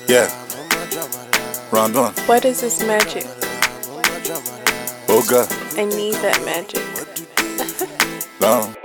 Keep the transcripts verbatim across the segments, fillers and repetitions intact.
Yeah, round one. What is this magic? Oh God, I need that magic. long.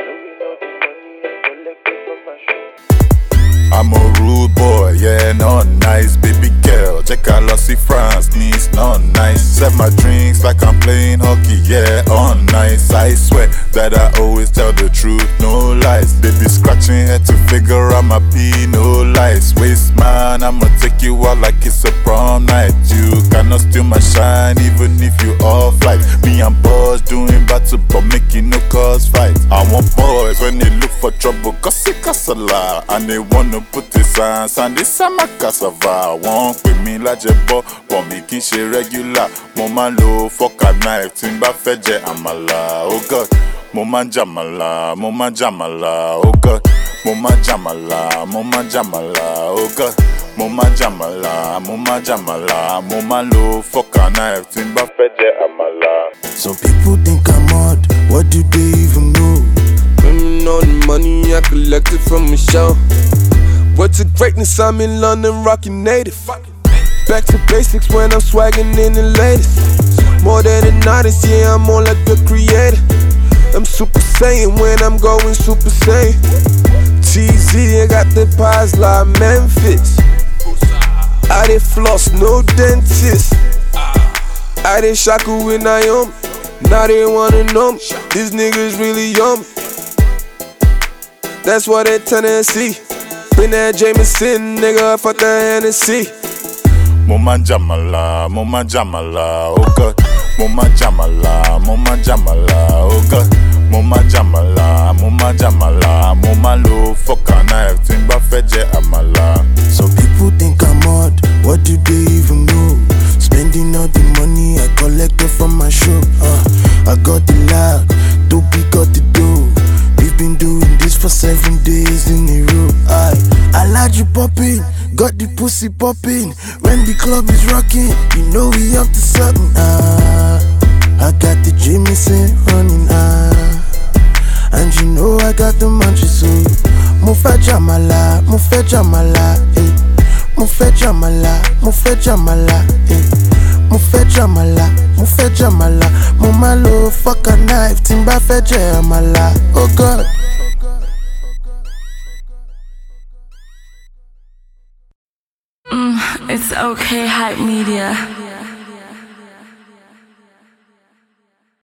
I'm a rude boy, yeah, not nice, baby girl. Check out Lossy France, knees, not nice. Serve my drinks like I'm playing hockey, yeah, on nice. I swear that I always tell the truth, no lies. Baby scratching head to figure out my P, no lies. Waste man, I'ma take you out like it's a prom night. You cannot steal my shine, even if you off light. Me and boys doing battle, but making no cause fight. I want boys when they look for trouble, cause it costs a lot. And they wanna put this hands and this summer cassava. Won't pay me like a ball, but me kin she regular. Mo man low, fuck a knife, timba feje amala. Oh God, mo man jamala, mo man jamala. Oh God, mo man jamala, mo man jamala. Oh God, mo man jamala, mo man jamala. Mo man low, fuck a knife, timba feje amala. Some people think I'm odd, what do they even know? Spending all the money I collected from a show. What's the greatness? I'm in London, rocking native. Back to basics when I'm swagging in the latest. More than an artist, yeah, I'm more like a creator. I'm Super Saiyan when I'm going Super Saiyan. T Z, I got the pies like Memphis. I did floss, no dentist. I did shaku with Naomi. Now they wanna know me. These niggas really yummy. That's why they Tennessee. Been that Jameson, nigga, fuck that Hennessy. Mo man jamala, mo man jamala, oh God. Mo man jamala, mo man jamala, oh God. Mo man jamala, mo man jamala. Mo man low, fuck a knife, timba feje amala. Some people think I'm odd, what do they even know? Spending all the money I collected from my shop. uh, I got the lag, Dopey got the dough. We've been doing this for seven days in a row. I, I like you popping, got the pussy popping. When the club is rocking, you know we up to something. Ah, I got the Jameson running. Ah, and you know I got the munchies. So, mo fe jamala, mo fe jamala, eh. Mo fe jamala, mo fe jamala, eh. Mo fe jamala, mo fe jamala. Mo malo fuck a knife, timba fe jamala. Oh God. Mm, it's okay, Hype Media.